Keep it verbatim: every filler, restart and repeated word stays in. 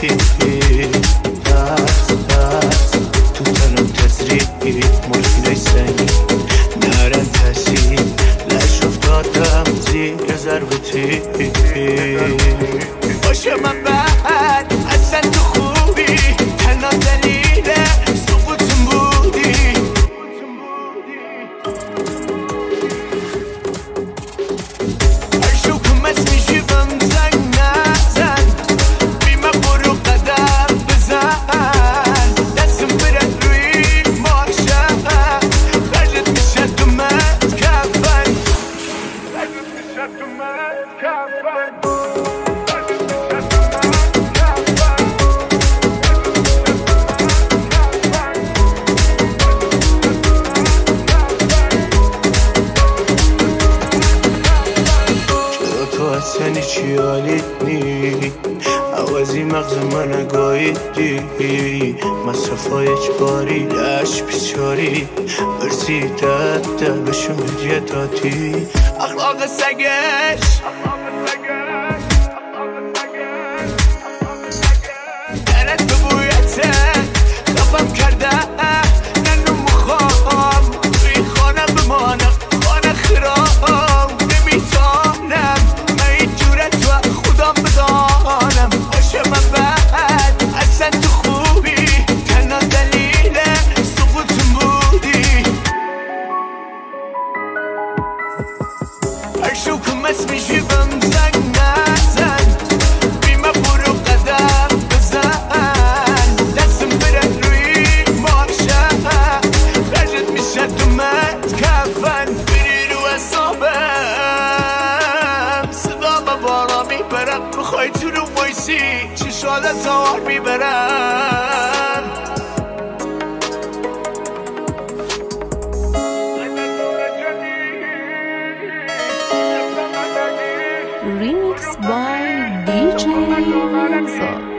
ترس ترس تو تنم تزریق مورفینای سنگی نرن تاثیر لش افتادم زیر ضربتی باشه من بعد اصلا تو خوبی تنها دلیل سقوطم بودی هر شو کمس میشی بم زنگ نزن بی من برو قدم بزن دستم برد روی ماشه خرجت میشه تو من کفن خرجت میشه تو من کفن اصلا چی حالیت نی عوضی مغز من گاییدی مصرفای اجباری لش بیچاری برسی دد دلشون هدیتاتی اخلاق سگش درد به بویته خفم کرده ننو مخوام توی خانه بمانم خانه خرام نمیتانم هر شو کمس میشی بم زنگ نزن بی من برو قدم بزن دستم برد روی ماشه خرجت میشه تو من کفن بری رو اصابم صدا به بالا میبرم بخوای تو رو بایسی چشالت آر میبرم Remix by D J Renzo.